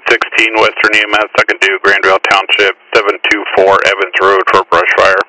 16 Western EMS, I can do Grandville Township, 724 Evans Road for brush fire.